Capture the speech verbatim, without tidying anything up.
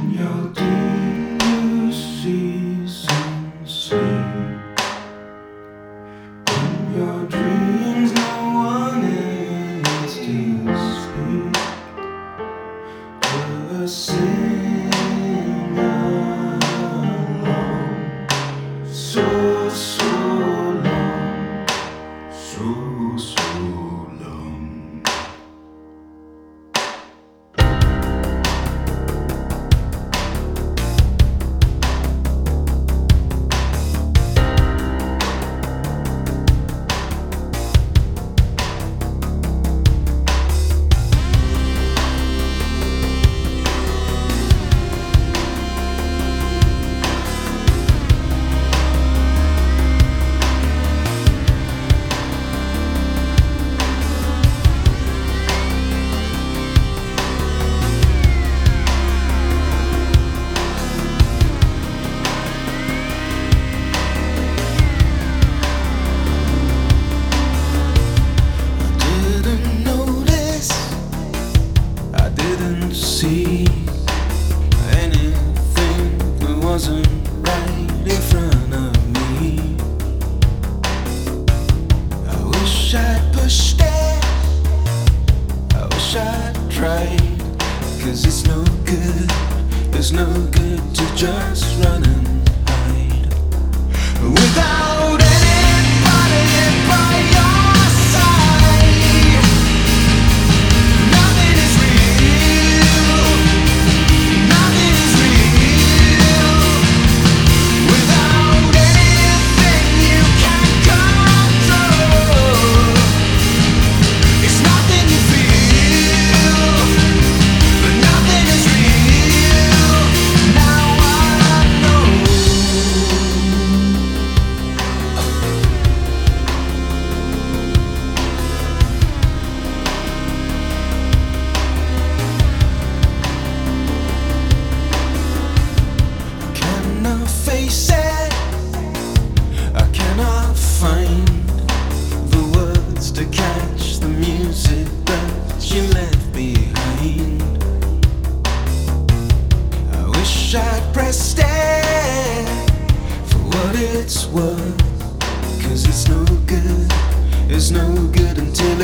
Your dear season sleep. In your dreams, no one is to speak. Just sing along, so so long, so so long. See anything that wasn't right in front of me. I wish I'd pushed it, I wish I'd tried. Cause it's no good, it's no good to just run and hide without anybody by your side. Nothing is real. Nothing is real without anything you can control. It's nothing you feel, but nothing is real. Now I know. I cannot face it, I cannot find the words to catch the music that you left behind. I wish I'd pressed it for what it's worth. Cause it's no good, it's no good until